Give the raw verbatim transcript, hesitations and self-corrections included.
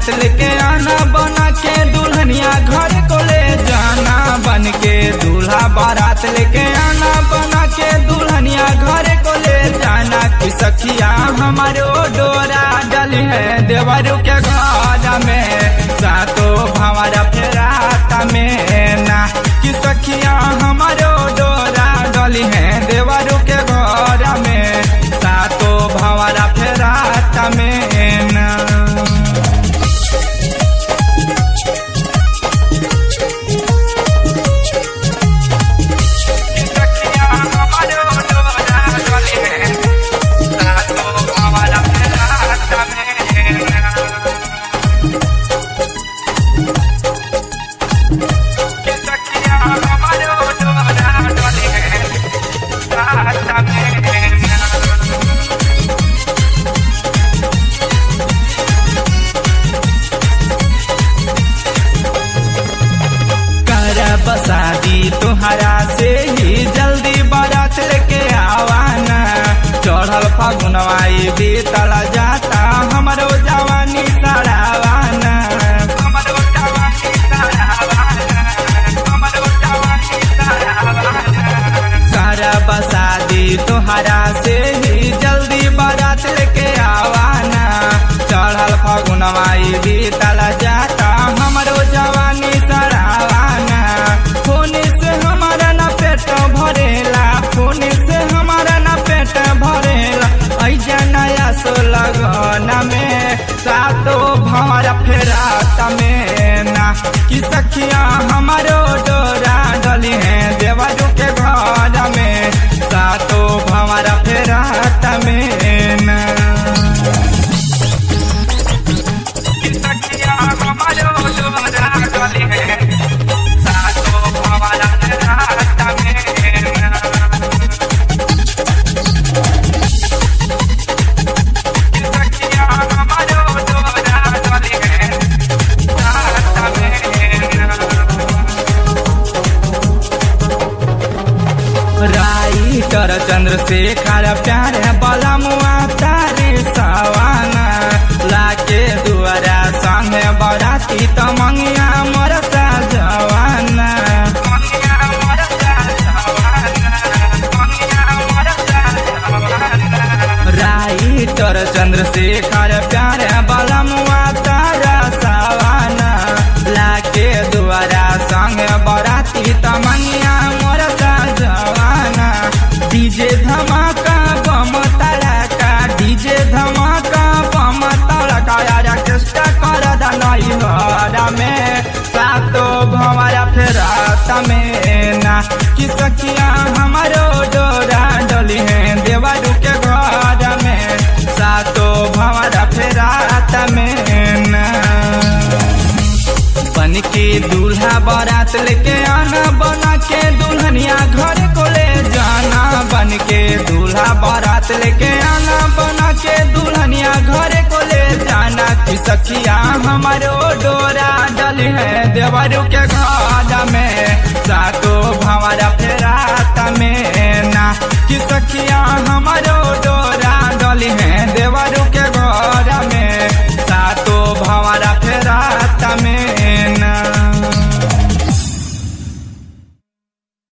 बारात लेके आना, बना के दुल्हनिया घर को ले जाना। बन के दूल्हा बारात लेके आना, बना के दुल्हनिया घर को ले जाना। कि सखिया हमारो डोरा डली है देवरू के घर में, सातो भंवरा फेराता में ना। कि सखिया हमारो डोरा डली है देवरू के घर में, सातो भंवरा फेराता में ना। शादी तुहरा से ही जल्दी बारात लेके आवाना। चढ़ल फगुनवाई बीतल जाता, हमरो जवानी सरावाना। हमरो जवानी सरावाना, हमरो जवानी सरावाना। करब शादी तुहरा से ही जल्दी बारात लेके आवाना। चढ़ल फगुनवाई बीतल जाता, हमरो जवानी सरावाना। फोन से हमारा ना पेट भरेला, फोन से हमारा ना पेट भरेला। ऐजा नया सो लगना में, सातो भंवरा फेराता में ना। कि सखिया हमारो डोरा डली है देवरू के घर में, सातो भंवरा फेराता में ना। कि सखिया हमारो डोरा डली है, राइटर चंद्रशेखर प्यार बला मुआ तारे सवाना। लाके दुआरा संगे बराती त मंगिया मरसा जवाना। राइटर चंद्रशेखर प्यार बला मुआ तारा सवाना। लाके दुआरा संगे बराती त मंगिया मरसा जवाना। डीजे धमाका बम तड़का, डीजे धमाका बम तड़का। यार ऑर्केस्ट्रा कर दनई हरा में, सातो भंवरा फेराता में ना। कि सखिया हमारो डोरा डली है देवरू के घर में, सातो भंवरा फेराता में ना। बन के दूल्हा बारात लेके आना, बना के दुल्हनिया घर को ले जाना। बन के दूल्हा बारात लेके आना, बना के दुल्हनिया घर को ले जाना। कि सखिया हमारो डोरा डली है देवरू के घर में,